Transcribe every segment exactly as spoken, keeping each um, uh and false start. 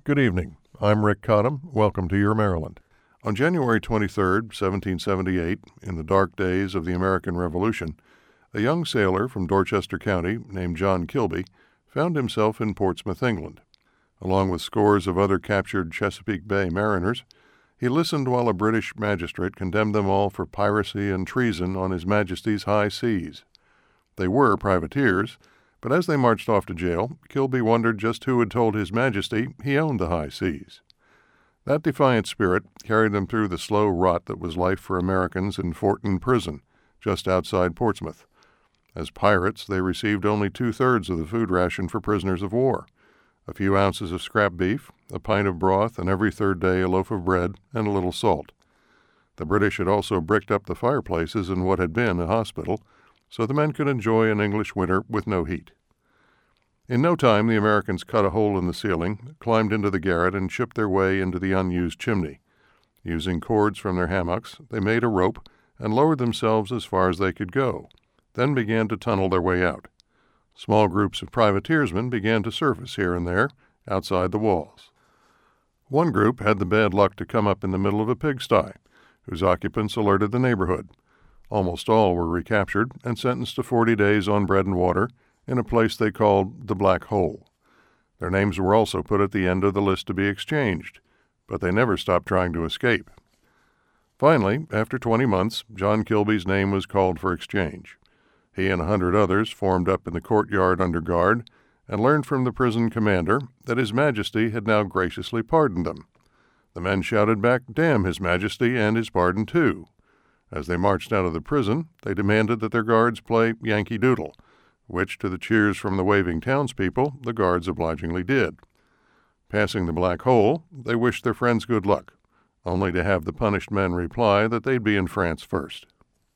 Good evening. I'm Rick Cottam. Welcome to Your Maryland. On January twenty-third, seventeen seventy-eight, in the dark days of the American Revolution, a young sailor from Dorchester County named John Kilby found himself in Portsmouth, England. Along with scores of other captured Chesapeake Bay mariners, he listened while a British magistrate condemned them all for piracy and treason on His Majesty's high seas. They were privateers, but as they marched off to jail, Kilby wondered just who had told His Majesty he owned the high seas. That defiant spirit carried them through the slow rot that was life for Americans in Fortin Prison, just outside Portsmouth. As pirates, they received only two-thirds of the food ration for prisoners of war, a few ounces of scrap beef, a pint of broth, and every third day a loaf of bread and a little salt. The British had also bricked up the fireplaces in what had been a hospital, so the men could enjoy an English winter with no heat. In no time, the Americans cut a hole in the ceiling, climbed into the garret, and chipped their way into the unused chimney. Using cords from their hammocks, they made a rope and lowered themselves as far as they could go, then began to tunnel their way out. Small groups of privateersmen began to surface here and there, outside the walls. One group had the bad luck to come up in the middle of a pigsty, whose occupants alerted the neighborhood. Almost all were recaptured and sentenced to forty days on bread and water in a place they called the Black Hole. Their names were also put at the end of the list to be exchanged, but they never stopped trying to escape. Finally, after twenty months, John Kilby's name was called for exchange. He and a hundred others formed up in the courtyard under guard and learned from the prison commander that His Majesty had now graciously pardoned them. The men shouted back, "Damn His Majesty and his pardon, too." As they marched out of the prison, they demanded that their guards play Yankee Doodle, which, to the cheers from the waving townspeople, the guards obligingly did. Passing the Black Hole, they wished their friends good luck, only to have the punished men reply that they'd be in France first.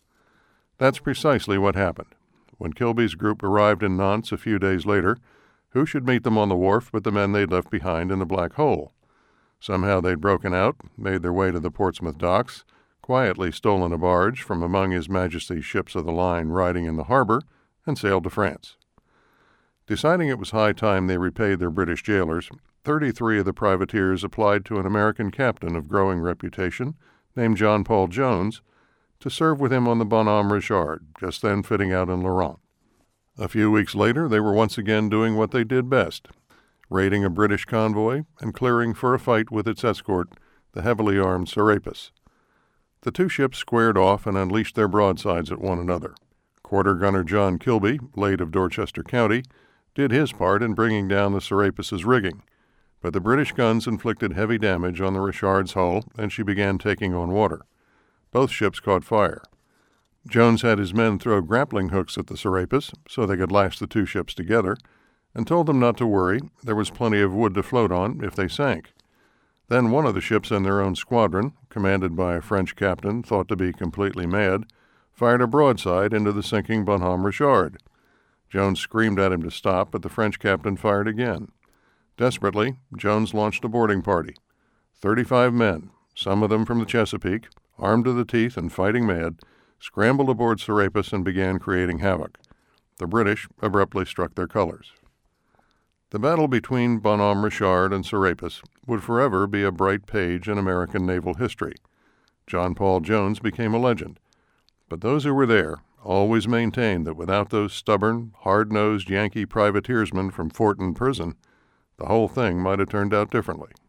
That's precisely what happened. When Kilby's group arrived in Nantes a few days later, who should meet them on the wharf but the men they'd left behind in the Black Hole? Somehow they'd broken out, made their way to the Portsmouth docks, quietly stolen a barge from among His Majesty's ships of the line riding in the harbor, and sailed to France. Deciding it was high time they repaid their British jailers, thirty-three of the privateers applied to an American captain of growing reputation named John Paul Jones to serve with him on the Bonhomme Richard, just then fitting out in Lorient. A few weeks later, they were once again doing what they did best, raiding a British convoy and clearing for a fight with its escort, the heavily armed Serapis. The two ships squared off and unleashed their broadsides at one another. Quarter-gunner John Kilby, late of Dorchester County, did his part in bringing down the Serapis's rigging, but the British guns inflicted heavy damage on the Richard's hull, and she began taking on water. Both ships caught fire. Jones had his men throw grappling hooks at the Serapis so they could lash the two ships together, and told them not to worry, there was plenty of wood to float on if they sank. Then one of the ships in their own squadron, commanded by a French captain thought to be completely mad, fired a broadside into the sinking Bonhomme Richard. Jones screamed at him to stop, but the French captain fired again. Desperately, Jones launched a boarding party. Thirty-five men, some of them from the Chesapeake, armed to the teeth and fighting mad, scrambled aboard Serapis and began creating havoc. The British abruptly struck their colors. The battle between Bonhomme Richard and Serapis would forever be a bright page in American naval history. John Paul Jones became a legend. But those who were there always maintained that without those stubborn, hard-nosed Yankee privateersmen from Fortin Prison, the whole thing might have turned out differently.